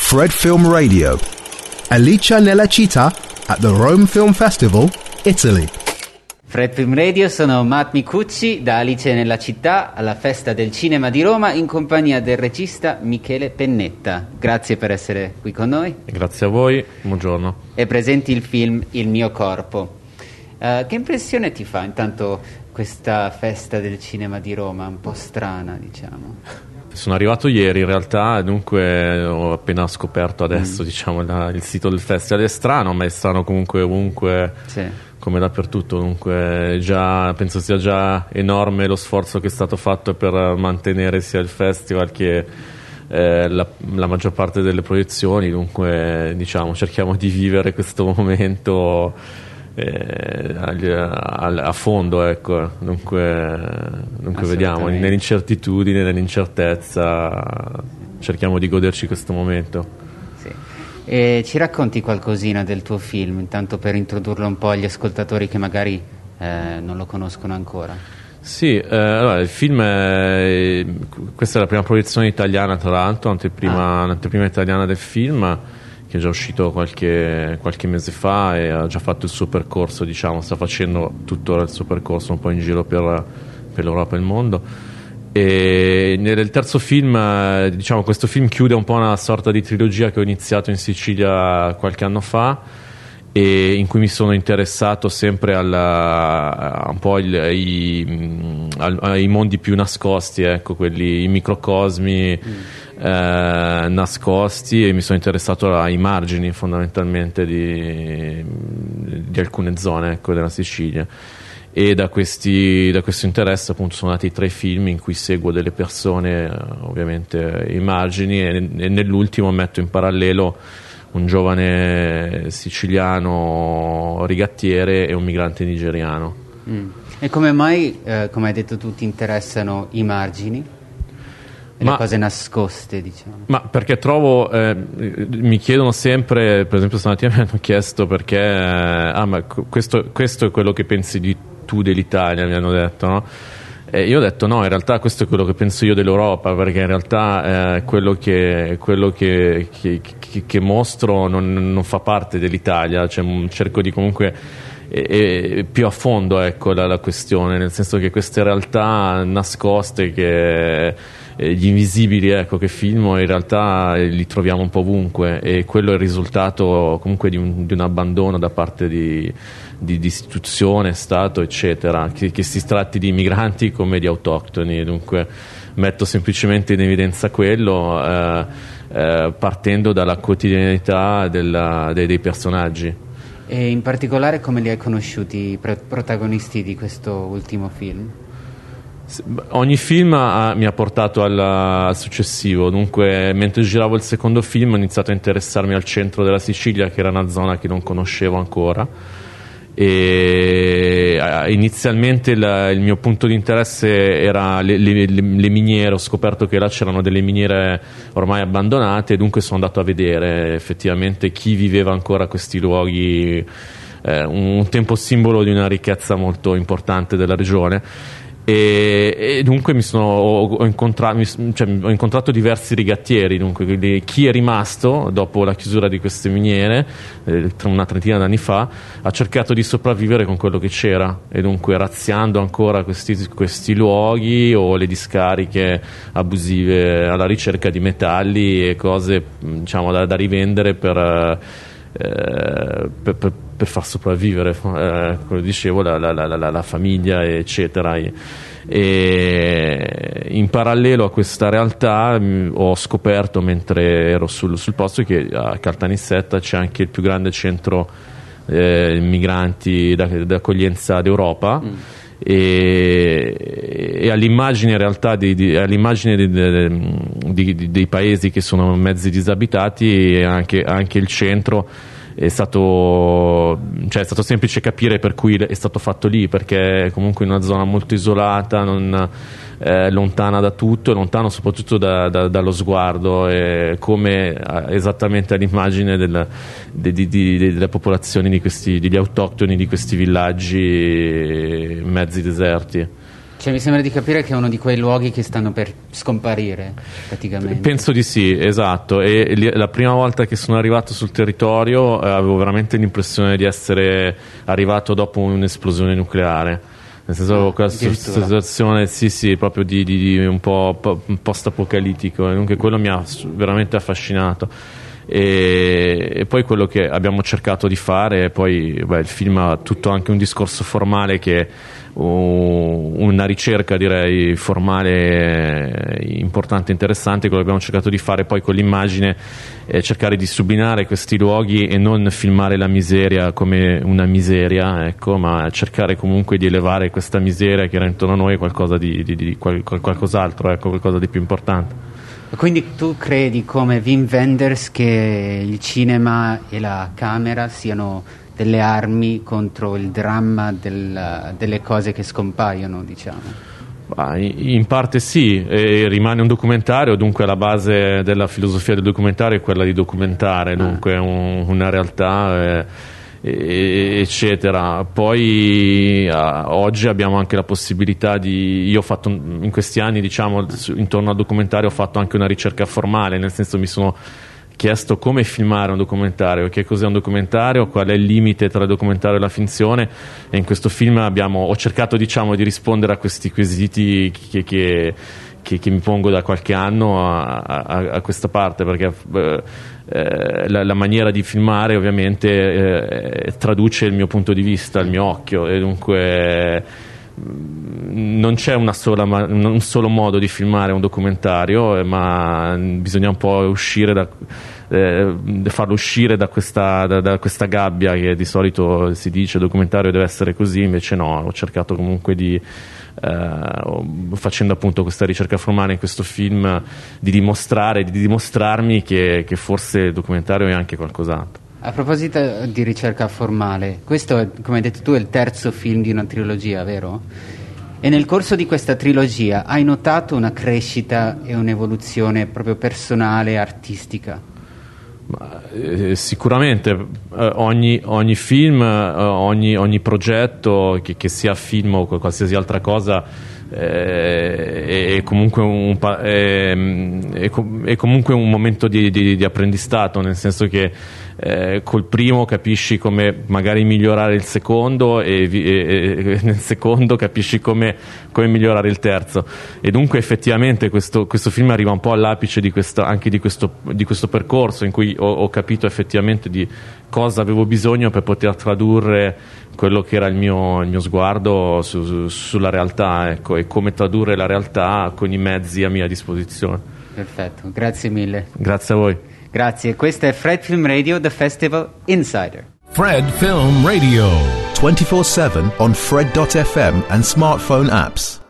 Fred Film Radio. Alicia nella città at the Rome Film Festival, Italy. Fred Film Radio, sono Matt Micucci da Alice nella città alla Festa del Cinema di Roma in compagnia del regista Michele Pennetta. Grazie per essere qui con noi. Grazie a voi, buongiorno. E presenti il film Il mio corpo. Che impressione ti fa intanto questa Festa del Cinema di Roma, un po' strana, diciamo? Sono arrivato ieri in realtà, dunque ho appena scoperto adesso diciamo il sito del festival. È strano, ma è strano comunque ovunque, sì, come dappertutto. Dunque penso sia già enorme lo sforzo che è stato fatto per mantenere sia il festival che la maggior parte delle proiezioni. Dunque diciamo cerchiamo di vivere questo momento a fondo, ecco. Dunque vediamo, nell'incertitudine, nell'incertezza cerchiamo di goderci questo momento. Sì. E ci racconti qualcosina del tuo film, intanto per introdurlo un po' agli ascoltatori che magari non lo conoscono ancora? Sì, allora il film questa è la prima proiezione italiana, tra l'altro, l'anteprima italiana del film, che è già uscito qualche mese fa e ha già fatto il suo percorso, diciamo, sta facendo tuttora il suo percorso un po' in giro per l'Europa e il mondo. E nel terzo film, diciamo, questo film chiude un po' una sorta di trilogia che ho iniziato in Sicilia qualche anno fa e in cui mi sono interessato sempre un po' ai mondi più nascosti, ecco, quelli, i microcosmi nascosti, e mi sono interessato ai margini fondamentalmente di alcune zone, ecco, della Sicilia. E da questo interesse appunto sono nati 3 film in cui seguo delle persone ovviamente ai margini, e nell'ultimo metto in parallelo un giovane siciliano rigattiere e un migrante nigeriano. E come mai, come hai detto tu, ti interessano i margini? Le cose nascoste, diciamo? Ma perché trovo, mi chiedono sempre, per esempio stamattina mi hanno chiesto perché ma questo è quello che pensi tu dell'Italia, mi hanno detto, no? Io ho detto no, in realtà questo è quello che penso io dell'Europa, perché in realtà quello che mostro non fa parte dell'Italia, cioè cerco di comunque più a fondo, ecco, la questione, nel senso che queste realtà nascoste, gli invisibili, ecco, che filmo, in realtà li troviamo un po' ovunque, e quello è il risultato comunque di un abbandono da parte di istituzione, Stato, eccetera, che si tratti di migranti come di autoctoni. Dunque metto semplicemente in evidenza quello, partendo dalla quotidianità dei personaggi. E in particolare come li hai conosciuti i protagonisti di questo ultimo film? Ogni film mi ha portato al successivo. Dunque mentre giravo il secondo film ho iniziato a interessarmi al centro della Sicilia, che era una zona che non conoscevo ancora, e inizialmente il mio punto di interesse era le miniere. Ho scoperto che là c'erano delle miniere ormai abbandonate, e dunque sono andato a vedere effettivamente chi viveva ancora a questi luoghi, un tempo simbolo di una ricchezza molto importante della regione. E dunque ho incontrato diversi rigattieri. Dunque chi è rimasto dopo la chiusura di queste miniere una trentina d'anni fa ha cercato di sopravvivere con quello che c'era, e dunque razziando ancora questi luoghi o le discariche abusive, alla ricerca di metalli e cose, diciamo, da rivendere per far sopravvivere, come dicevo, la famiglia, eccetera. E in parallelo a questa realtà ho scoperto, mentre ero sul posto, che a Caltanissetta c'è anche il più grande centro migranti d'accoglienza d'Europa. E all'immagine, in realtà, all'immagine dei paesi che sono mezzi disabitati, anche il centro è stato semplice capire per cui è stato fatto lì, perché è comunque in una zona molto isolata, lontana da tutto, e lontano soprattutto dallo sguardo, come esattamente all'immagine delle popolazioni degli autoctoni di questi villaggi mezzi deserti. Cioè, mi sembra di capire che è uno di quei luoghi che stanno per scomparire, praticamente. Penso di sì, esatto. E la prima volta che sono arrivato sul territorio avevo veramente l'impressione di essere arrivato dopo un'esplosione nucleare. Nel senso, questa situazione, sì, proprio di un po' post-apocalittico. E dunque quello mi ha veramente affascinato. E poi quello che abbiamo cercato di fare, poi il film ha tutto anche un discorso formale che una ricerca direi formale importante e interessante. Quello che abbiamo cercato di fare poi con l'immagine è cercare di sottolineare questi luoghi e non filmare la miseria come una miseria, ecco, ma cercare comunque di elevare questa miseria che era intorno a noi qualcosa di qualcos'altro, ecco, qualcosa di più importante. Quindi tu credi, come Wim Wenders, che il cinema e la camera siano delle armi contro il dramma delle cose che scompaiono, diciamo? In parte sì, rimane un documentario, dunque la base della filosofia del documentario è quella di documentare, dunque una realtà, eccetera. Poi oggi abbiamo anche la possibilità io ho fatto in questi anni, diciamo, intorno al documentario ho fatto anche una ricerca formale, nel senso mi sono chiesto come filmare un documentario, che cos'è un documentario, qual è il limite tra il documentario e la finzione, e in questo film ho cercato, diciamo, di rispondere a questi quesiti che mi pongo da qualche anno a questa parte, perché la maniera di filmare ovviamente traduce il mio punto di vista, il mio occhio, e dunque non c'è un solo modo di filmare un documentario, ma bisogna un po' farlo uscire da questa gabbia che di solito si dice il documentario deve essere così, invece no, ho cercato comunque facendo appunto questa ricerca formale in questo film di dimostrarmi che forse il documentario è anche qualcos'altro. A proposito di ricerca formale, questo è, come hai detto tu, è il terzo film di una trilogia, vero? E nel corso di questa trilogia hai notato una crescita e un'evoluzione proprio personale, artistica? Sicuramente ogni film, ogni progetto che sia film o qualsiasi altra cosa è comunque un momento di apprendistato, nel senso che col primo capisci come magari migliorare il secondo e nel secondo capisci come migliorare il terzo, e dunque effettivamente questo film arriva un po' all'apice di questo percorso in cui ho capito effettivamente di cosa avevo bisogno per poter tradurre quello che era il mio sguardo sulla realtà, ecco, e come tradurre la realtà con i mezzi a mia disposizione. Perfetto, grazie mille. Grazie a voi. Grazie, questo è Fred Film Radio, The Festival Insider. Fred Film Radio 24/7 on Fred.fm and smartphone apps.